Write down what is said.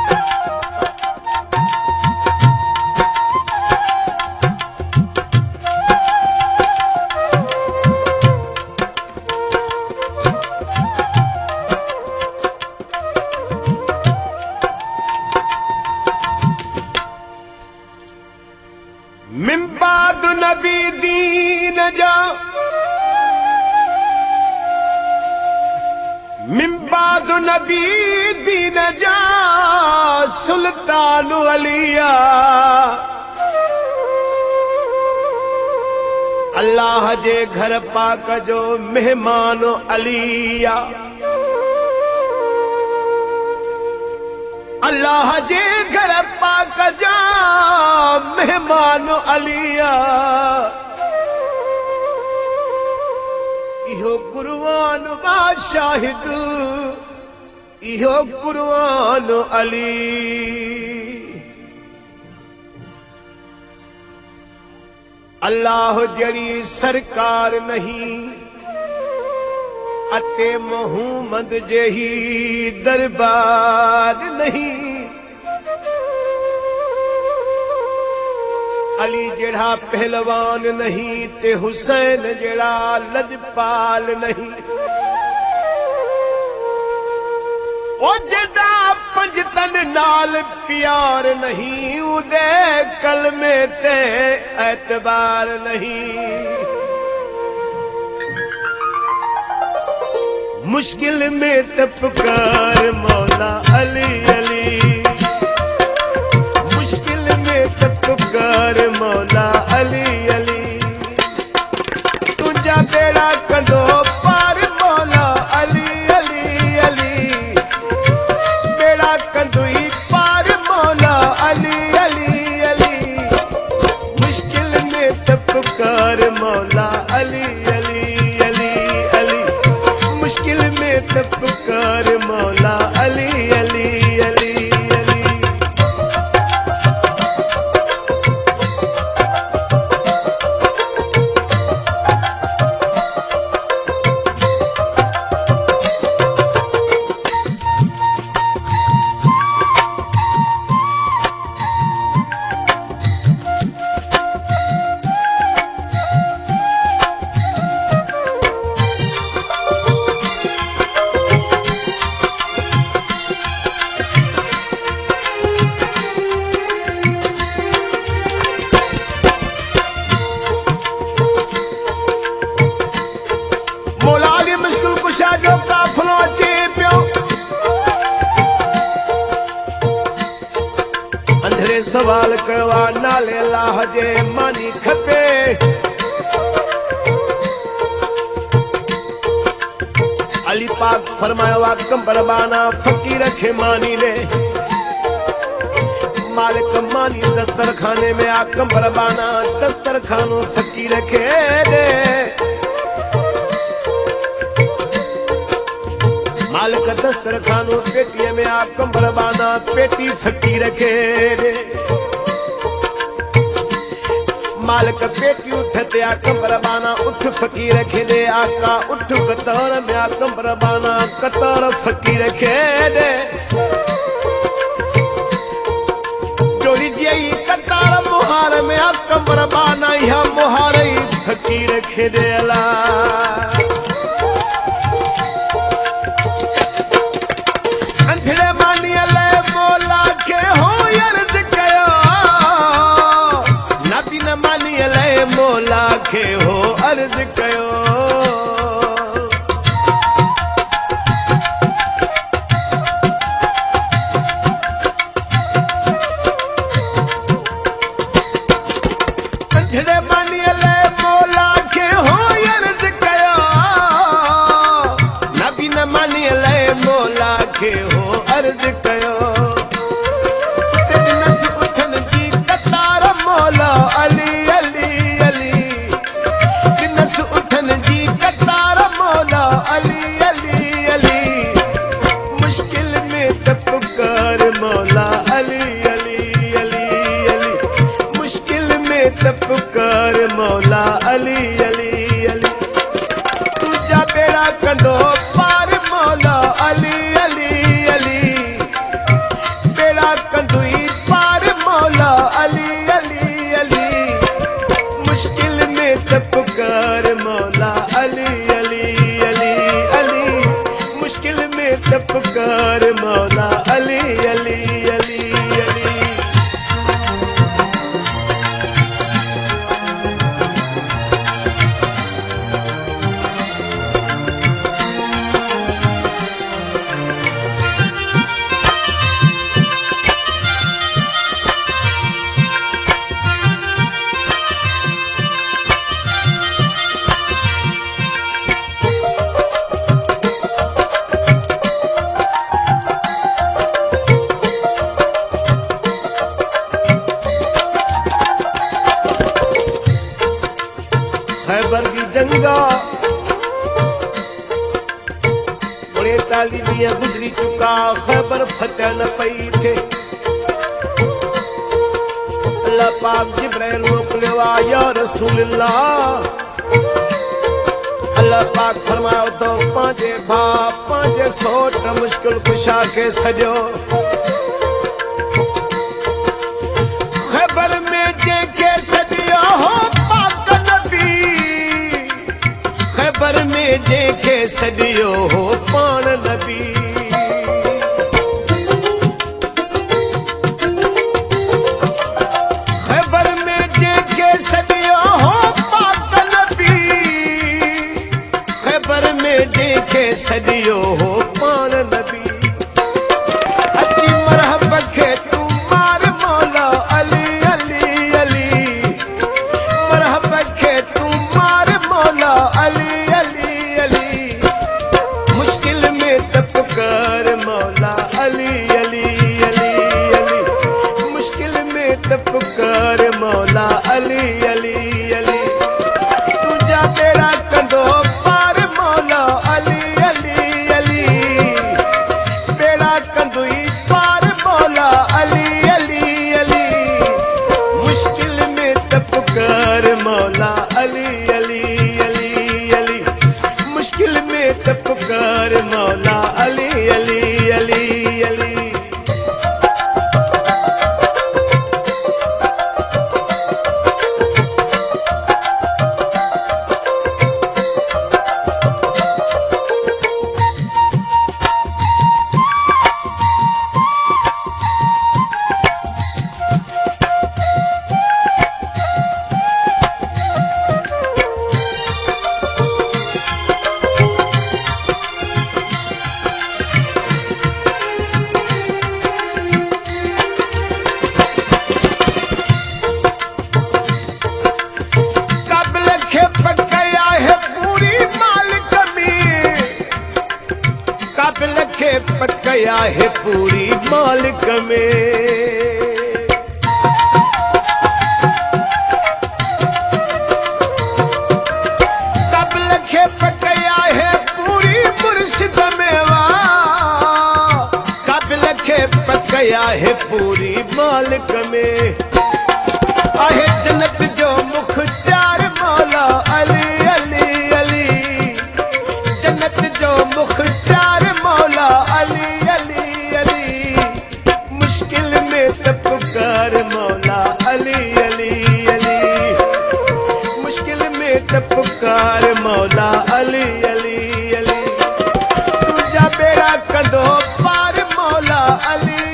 मिम्बाद नबी दीन जा मिम्बाद नबी दीन जा सुल्तान अलिया अल्लाह जे घर पाक जो मेहमान अलिया अल्लाह जे घर पाक जा मेहमान अलिया इहो कुर्बान बा शाहिद इहो कुर्बान अली अल्लाह जड़ी सरकार नहीं अते मोहम्मद जेही दरबार नहीं अली जेड़ा पहलवान नहीं ते हुसैन जेड़ा लजपाल नहीं ओ जेदा पंजतन नाल प्यार नहीं उदे कलमे ते एतबार नहीं मुश्किल में तपकार मौला अली अली मुश्किल में तपकार मौला अली अली तुझा बेड़ा कंदो पार मौला अली अली अली बेड़ा कंदुई पार मौला अली अली अली मुश्किल में तपकार मौला अली अली अली अली मुश्किल में तपकार मौला अली अली अली अली जो काफलो अचे पियो अंधरे सवाल कयो नाले अल्लाह जे मानी खपे अली पाक फरमायो कंबर बाना फकीर खे मानी ले मालिक मानी दस्तरखाने में कंबर बाना दस्तरखानो फकीर खे दे मालिक दस्तरखानो पेटी में कंबर बाना पेटी फकीर खे दे मालिक पेटी उठते कंबर बाना उठ फकीर खे दे आका उठ कतार में कंबर बाना कतार फकीर खे दे जोड़ी जई कतार मुहार में कंबर बाना या मुहार फकीर खे दे अला मौला के हो अर्ज कयो अंधड़े बानी ले मौला के हो अर्ज कयो नबी न मानी ले मौला के हो अर्ज कयो नस उठन की कतार मौला अली तपकार मौला अली अली अली तुझा बेड़ा कंदो पार मौला अली अली अली कर मौला अली अली अली अली। खैबर की जंगा 49 गुजरी चुका, खैबर फतेह न पई थे। अल्लाह पाक जिब्राइल मोकिलियो आ या रसूलल्लाह। अल्लाह पाक फरमायो तो पंहिंजे भाउ पंहिंजे सोट मुश्किल कुशा खे सॼो। खैबर में जंहिंखे सॾियो हो पाक नबी, खैबर में जंहिंखे सॾियो हो पाण नबी। खैबर में जंहिंखे सॾियो हो पाक नबी, खैबर में जंहिंखे सॾियो हो पाण नबी। अची मरहब खे तूं मार मौला अली अली अली, मरहब खे तूं मार मौला अली अली अली। मुश्किल में तप कर मौला अली अली अली अली, मुश्किल में तप कर मौला अली अली अली। तुझा बेड़ा कंदो पार मौला अली अली अली, बेड़ा कंदुई पार मौला अली अली अली। मुश्किल में तप कर मौला अली अली अली अली, मुश्किल में तप कर मौला अली अली अली अली। काबिल खे पकया है पूरी मालिक में। काबिल खे पकया है पूरी मुर्शिद में वाह, काबिल खे पकया है पूरी मालिक में। आहे जन्नत जो मुख्तियार मौला अली अली अली, जन्नत जो मुख्तियार मौला अली अली अली। मुश्किल में तप कर मौला अली अली अली, मुश्किल में तप कर मौला अली अली अली। तुझा बेड़ा कंदो पार मौला अली